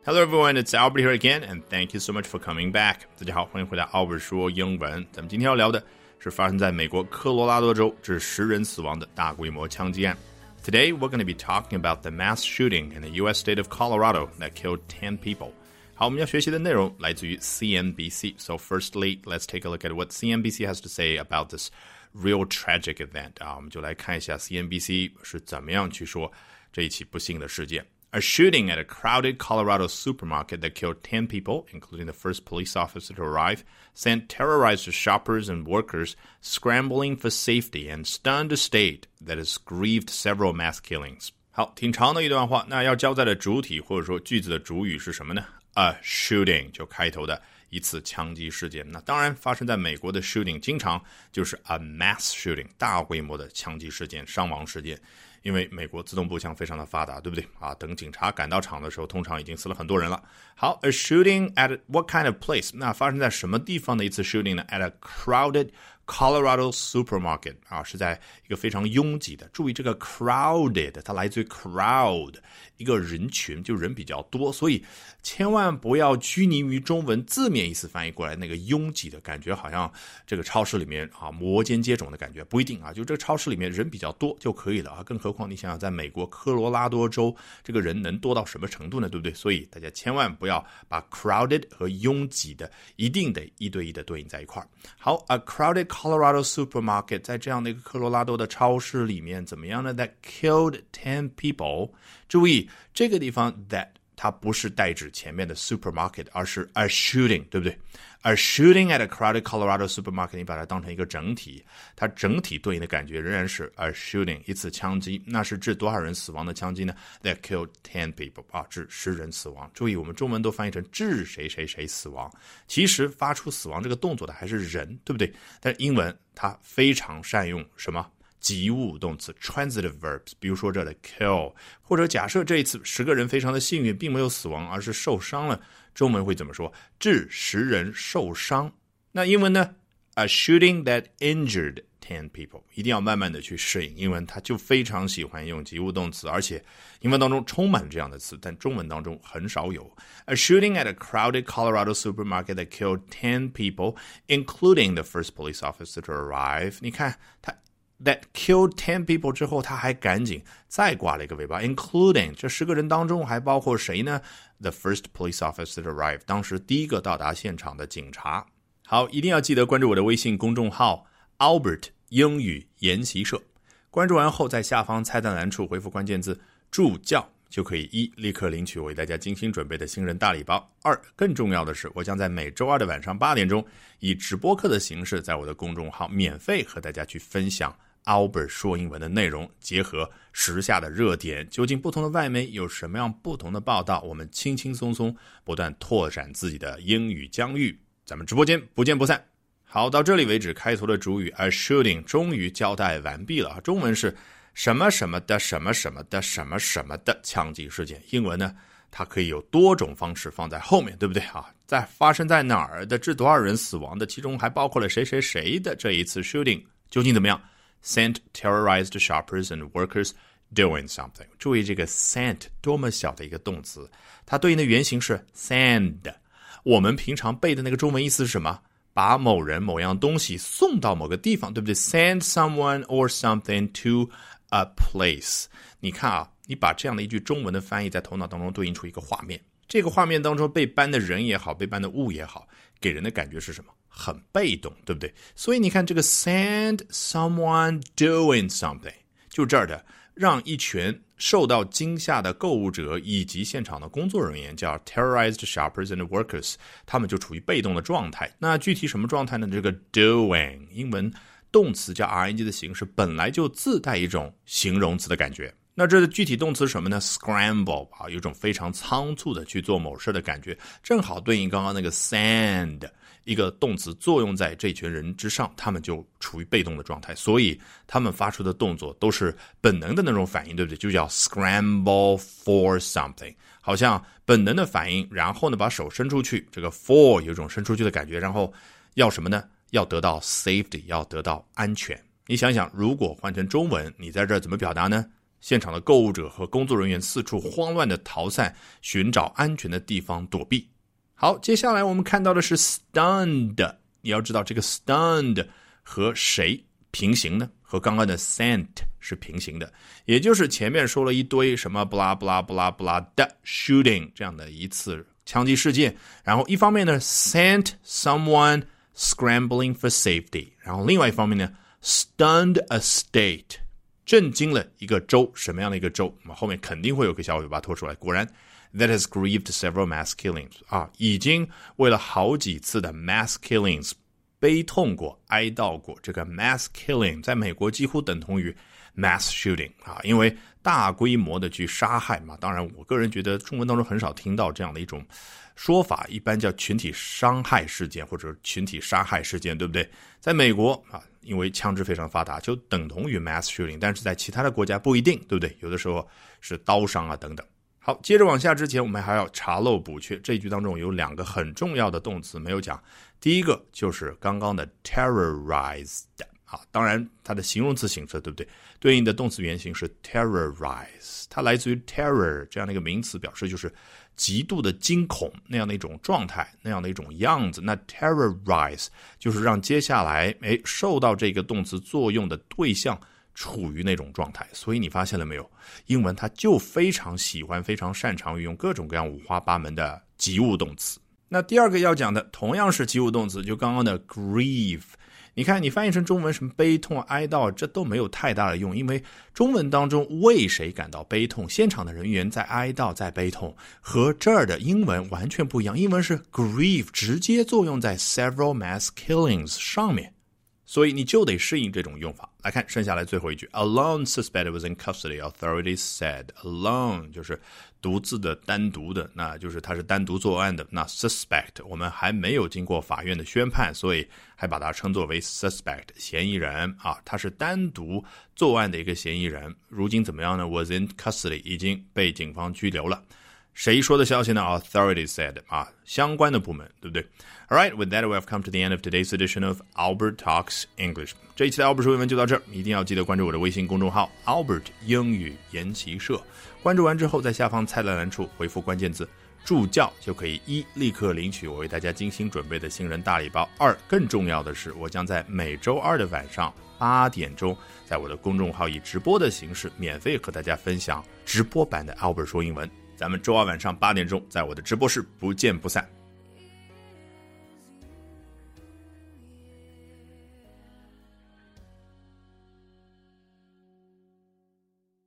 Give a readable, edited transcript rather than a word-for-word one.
Hello everyone, it's Albert here again, and thank you so much for coming back. 大家好，欢迎回到 Albert 说英文。咱们今天要聊的是发生在美国科罗拉多州致10人死亡的大规模枪击案。Today, we're going to be talking about the mass shooting in the U.S. state of Colorado that killed 10 people. 好，我们要学习的内容来自于 CNBC. So firstly, let's take a look at what CNBC has to say about this real tragic event. 我们就来看一下 CNBC 是怎么样去说这一起不幸的事件。A shooting at a crowded Colorado supermarket that killed 10 people, including the first police officer to arrive, sent terrorized shoppers and workers scrambling for safety and stunned a state that has grieved several mass killings. 好，挺长的一段话，那要交代的主体或者说句子的主语是什么呢？ A shooting 就开头的一次枪击事件。那当然发生在美国的 shooting 经常就是 a mass shooting 大规模的枪击事件、伤亡事件。因为美国自动步枪非常的发达，对不对啊？等警察赶到场的时候，通常已经死了很多人了。好 ，a shooting at what kind of place？ 那发生在什么地方的一次 shooting 呢 ？At a crowded Colorado supermarket 是在一个非常拥挤的。注意这个 crowded， 它来自于 crowd， 一个人群，就人比较多，所以千万不要拘泥于中文字面意思翻译过来那个拥挤的感觉，好像这个超市里面摩肩接踵的感觉，不一定啊，就这个超市里面人比较多就可以了啊。更何况你想想，在美国科罗拉多州，这个人能多到什么程度呢？对不对？所以大家千万不要把 crowded 和拥挤的一定得一对一的对应在一块儿。好 ，a crowded Colorado supermarket 在这样的一个科罗拉多的超市里面怎么样呢 ？That killed 10 people。注意这个地方 that 它不是代指前面的 supermarket， 而是 a shooting， 对不对？ A shooting at a crowded Colorado supermarket， 你把它当成一个整体，它整体对应的感觉仍然是 a shooting， 一次枪击。那是致多少人死亡的枪击呢？ That killed 10 people， 致10人死亡。注意我们中文都翻译成致谁谁谁死亡，其实发出死亡这个动作的还是人，对不对？但是英文它非常善用什么？及物动词 transitive verbs， 比如说这的 kill， 或者假设这一次10个人非常的幸运，并没有死亡，而是受伤了，中文会怎么说？致10人受伤。那英文呢 ？A shooting that injured 10 people， 一定要慢慢的去适应英文，它就非常喜欢用及物动词，而且英文当中充满这样的词，但中文当中很少有。A shooting at a crowded Colorado supermarket that killed 10 people, including the first police officer to arrive。你看它。That killed 10 people 之后，他还赶紧再挂了一个尾巴 including 这10个人当中还包括谁呢？ The first police officer to arrive， 当时第一个到达现场的警察。好，一定要记得关注我的微信公众号 Albert 英语研习社，关注完后在下方菜单栏处回复关键字助教，就可以1立刻领取我为大家精心准备的新人大礼包，2更重要的是，我将在每周2的晚上8点钟以直播课的形式在我的公众号免费和大家去分享Albert 说英文的内容，结合时下的热点，究竟不同的外媒有什么样不同的报道，我们轻轻松松不断拓展自己的英语疆域，咱们直播间不见不散。好，到这里为止，开头的主语 a shooting 终于交代完毕了，中文是什么什么的什么什么的什么什么的枪击事件，英文呢它可以有多种方式放在后面，对不对啊？在发生在哪儿的，致多少人死亡的，其中还包括了谁谁谁的这一次 shooting 究竟怎么样？Sent terrorized shoppers and workers doing something。 注意这个 sent 多么小的一个动词，它对应的原型是 send。 我们平常背的那个中文意思是什么？把某人某样东西送到某个地方，对不对？ Send someone or something to a place。 你看啊，你把这样的一句中文的翻译在头脑当中对应出一个画面，这个画面当中被搬的人也好，被搬的物也好，给人的感觉是什么？很被动，对不对？所以你看这个 send someone doing something， 就这儿的让一群受到惊吓的购物者以及现场的工作人员叫 terrorized shoppers and workers， 他们就处于被动的状态。那具体什么状态呢？这个 doing 英文动词加 ing 的形式本来就自带一种形容词的感觉。那这具体动词是什么呢？ scramble 有一种非常仓促的去做某事的感觉，正好对应刚刚那个 send，一个动词作用在这群人之上，他们就处于被动的状态，所以他们发出的动作都是本能的那种反应，对不对？就叫 scramble for something， 好像本能的反应，然后呢把手伸出去，这个 for 有一种伸出去的感觉，然后要什么呢？要得到 safety， 要得到安全。你想想，如果换成中文，你在这儿怎么表达呢？ 现场的购物者和工作人员四处慌乱地逃散，寻找安全的地方躲避。好，接下来我们看到的是 stunned。 你要知道这个 stunned 和谁平行呢？和刚刚的 sent 是平行的，也就是前面说了一堆什么 blah blah blah blah 的 shooting 这样的一次枪击事件，然后一方面呢 sent someone scrambling for safety， 然后另外一方面呢 stunned a state， 震惊了一个州。什么样的一个州？我们后面肯定会有个小尾巴拖出来。果然 that has grieved several mass killings 已经为了好几次的 mass killings 悲痛过哀悼过。这个 mass killing 在美国几乎等同于 mass shooting 因为大规模的去杀害嘛。当然我个人觉得中文当中很少听到这样的一种说法，一般叫群体伤害事件或者群体杀害事件，对不对？在美国因为枪支非常发达，就等同于 mass shooting， 但是在其他的国家不一定，对不对？有的时候是刀伤等等。好，接着往下之前我们还要查漏补缺。这一句当中有两个很重要的动词没有讲，第一个就是刚刚的 terrorized， 当然它的形容词形式，对不对？对应的动词原形是 terrorize， 它来自于 terror 这样的一个名词，表示就是极度的惊恐那样的一种状态，那样的一种样子。那 terrorize 就是让接下来受到这个动词作用的对象处于那种状态。所以你发现了没有，英文它就非常喜欢非常擅长于用各种各样五花八门的及物动词。那第二个要讲的同样是及物动词，就刚刚的 grieve。 你看你翻译成中文什么悲痛哀悼，这都没有太大的用，因为中文当中为谁感到悲痛，现场的人员在哀悼在悲痛，和这儿的英文完全不一样。英文是 grieve 直接作用在 several mass killings 上面，所以你就得适应这种用法。来看剩下来最后一句 Alone suspected was in custody, authorities said. Alone 就是独自的单独的，那就是他是单独作案的。那 suspect 我们还没有经过法院的宣判，所以还把它称作为 suspect 嫌疑人他是单独作案的一个嫌疑人。如今怎么样呢？ was in custody 已经被警方拘留了。谁说的消息呢？ Authorities said 相关的部门，对不对？ Alright, with that we have come to the end of today's edition of Albert Talks English。 这一期的 Albert 说英文就到这儿，一定要记得关注我的微信公众号 Albert 英语研习社。关注完之后，在下方菜单栏处回复关键字助教，就可以一立刻领取我为大家精心准备的新人大礼包，二更重要的是，我将在每周二的晚上8点钟，在我的公众号以直播的形式免费和大家分享直播版的 Albert 说英文。咱们周二晚上8点钟在我的直播室不见不散。